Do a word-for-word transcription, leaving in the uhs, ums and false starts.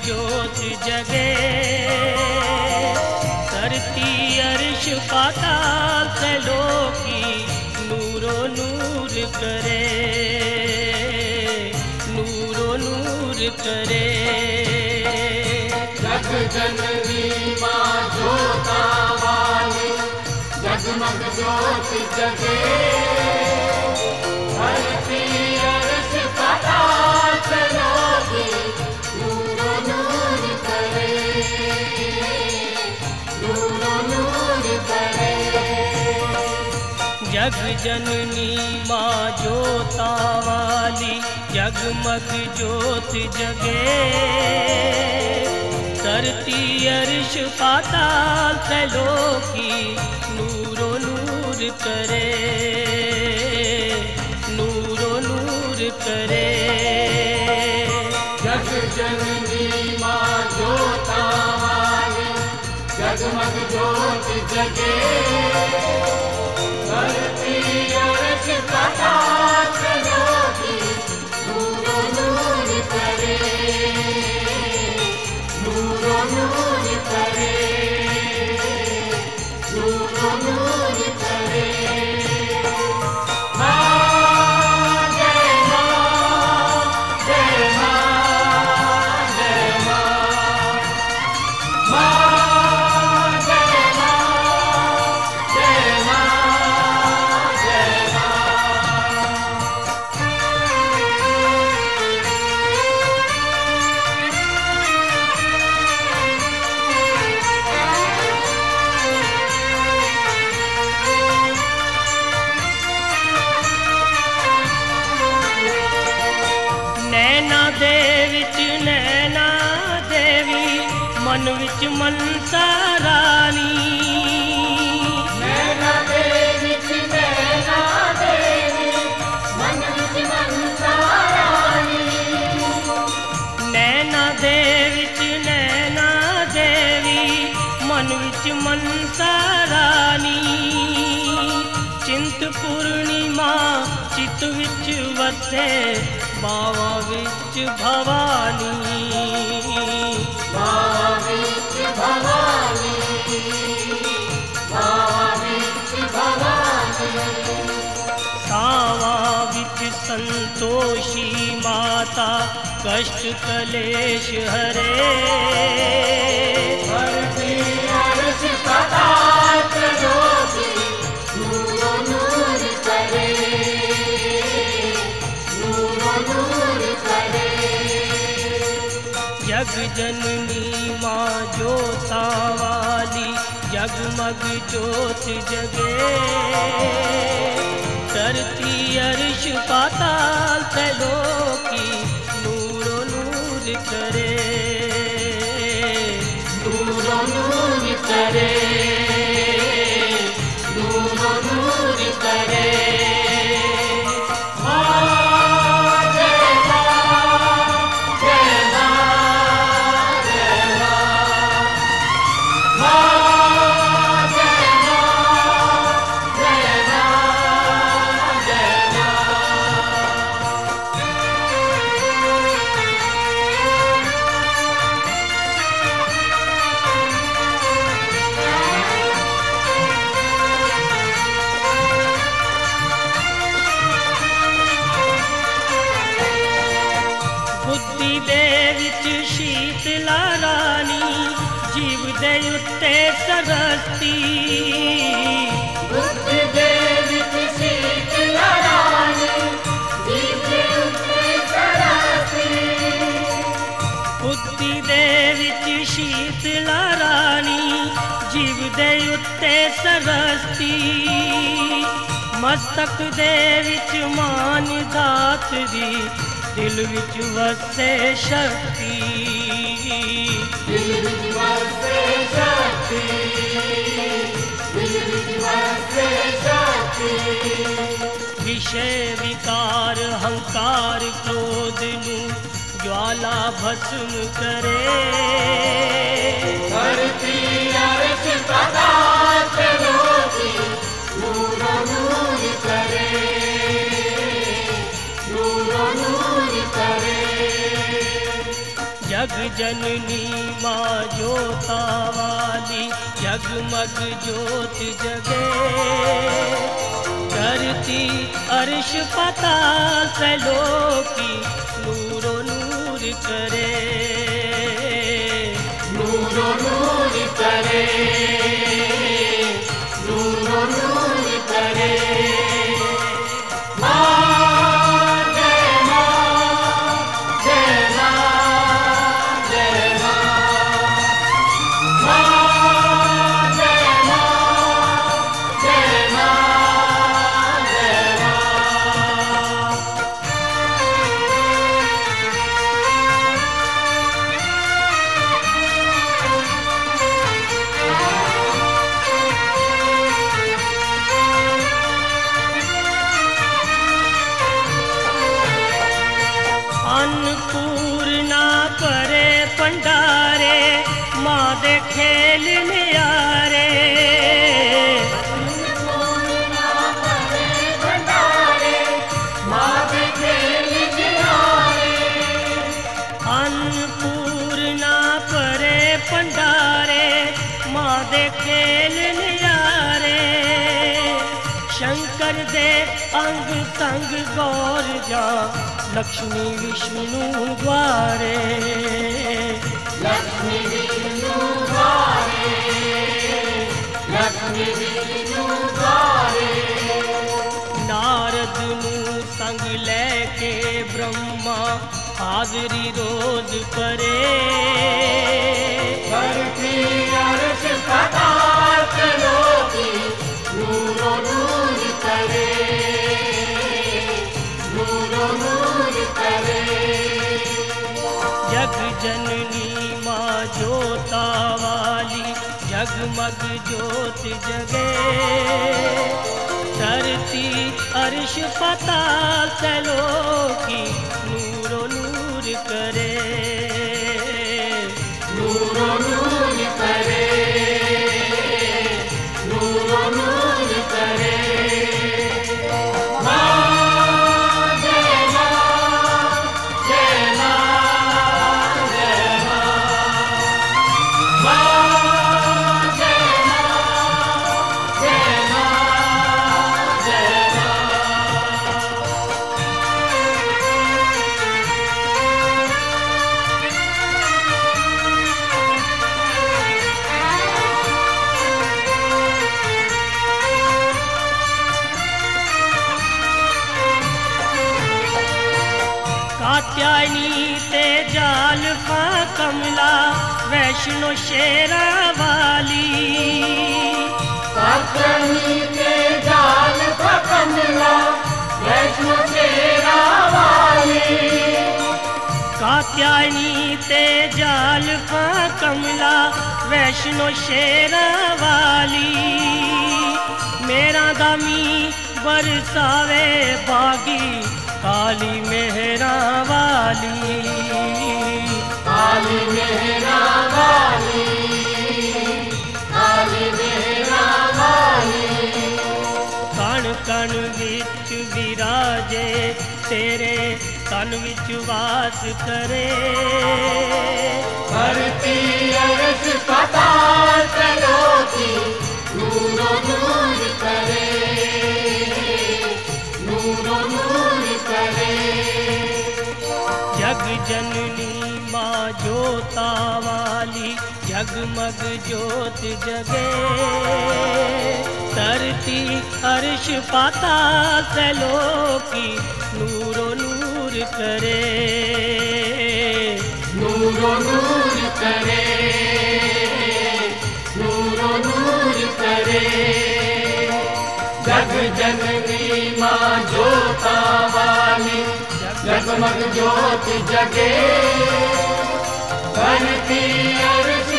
ज्योत जगे, धरती अर्श पाताल त्रैलोकी नूरो नूर करे, नूरो नूर करे। जग जननी माँ ज्योता वाली, जगमग ज्योत जगे, धरती अर्श पाताल त्रैलोकी नूरो नूर करे, नूरो नूर करे। जग जननी माँ ज्योता वाली, जगमग ज्योत जगे, धरती अर्श पाताल त्रैलोकी नूरो नूर करे, नूरो नूर करे। जग जननी माँ ज्योता वाली, जगमग ज्योत जगे, धरती अर्श पाताल त्रैलोकी नूरो नूर करे, नूरो नूर करे, नूरो नूर करे। मन विच मनसा रानी, नैना दे विच नैना देवी, मन विच मनसा रानी। नैना दे विच नैना देवी, मन विच मनसा रानी। चिंत पूर्णिमा चित विच वसे, बावा विच भवानी, बावा विच भवानी, बावा विच भवानी। सावा विच संतोषी माता, कष्ट कलेश हरे, धरती अर्श पाताल त्रैलोकी नूरो नूर करे, नूरो नूर करे। जग जननी माँ ज्योता वाली, जगमग ज्योत जगे, धरती अर्श पाताल त्रैलोकी नूरो नूर करे, नूरो नूर करे, नूरो नूर करे। बुद्धि दे विच शीतला रानी, जीव दे उत्ते सरस्ती, बुद्धि दे विच शीतला रानी, जीव दे उत्ते सरस्ती। बुद्धि दे विच शीतला रानी, जीव दे उत्ते सरस्ती। मस्तक दे विच मान दातरी, दिल विच वसे शक्ति, दिल विच वसे शक्ति, दिल विच वसे शक्ति। विषय विकार हंकार क्रोध नू ज्वाला भस्म करे, धरती अर्श पाताल त्रैलोकी नूरो नूर करे, नूरो नूर करे। जग जननी माँ जोता वाली जगमग ज्योत जगे, धरती अर्श पाताल त्रैलोकी नूरो नूर करे, नूरो नूर करे, नूरो नूर करे। अन्नपूर्णा परे पंडारे माँ दे खेल न्यारे, अन्नपूर्णा परे भंडारे माँ दे खेल न्यारे, अन्नपूर्णा परे पंडारे माँ दे खेल न्यारे, शंकर दे अंग संग गौर जा लक्ष्मी विष्णु द्वारे, लक्ष्मी विष्णु द्वारे, लक्ष्मी विष्णु द्वारे। नारद नू संग लेके ब्रह्मा हाजरी रोज करे, धरती अर्श पाताल त्रैलोकी नूरो नूर करे, नूरो नूर करे। जग जननी माँ जोता वाली जगमग ज्योत जगे, धरती अर्श पाताल त्रैलोकी नूरो नूर करे, नूरो नूर करे, नूरो नूर करे। कात्यायनी ते जाल फा कमला वैष्णो शेरा वाली, कात्यायनी ते जाल फा कमला वैष्णो शेरा वाली, कात्यायनी ते जाल फा कमला वैष्णो शेरा वाली, मेरा दामी बरसावे बागी काली मेहरा वाली, काली मेहरा वाली, काली मेहरा वाली। कण कण विच विराजे तेरे तन विच वास करे, धरती अर्श पाताल त्रैलोकी नूरो नूर करे, नूरो नूर करे। जग जननी माँ जोता वाली जगमग ज्योत जगे, धरती अर्श पाताल त्रैलोकी नूरो नूर करे, नूरो नूर करे, नूरो नूर करे। जग जननी माँ जोता वाली जगमग ज्योत जगे, धरती अर्श